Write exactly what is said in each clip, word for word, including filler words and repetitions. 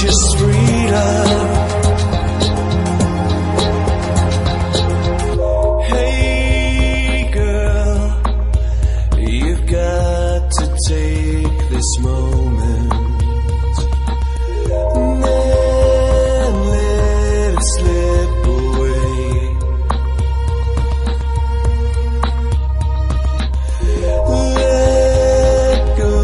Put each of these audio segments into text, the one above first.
just free love. Hey girl, you've got to take this moment and then let it slip away. Let go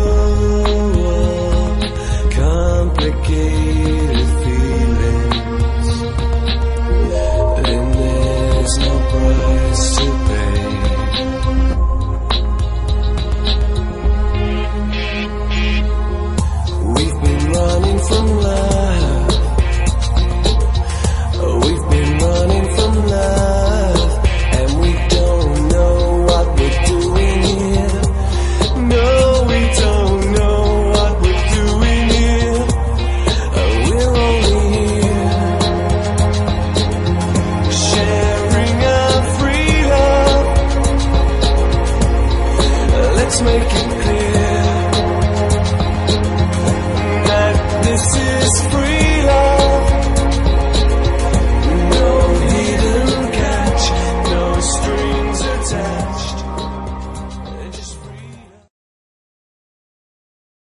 of complicated feelings, and there's no price to pay. We've been running from love. We've been running from love, and we don't know what we're doing here. No, we don't know what we're doing here. We're only here sharing our free love. Let's make it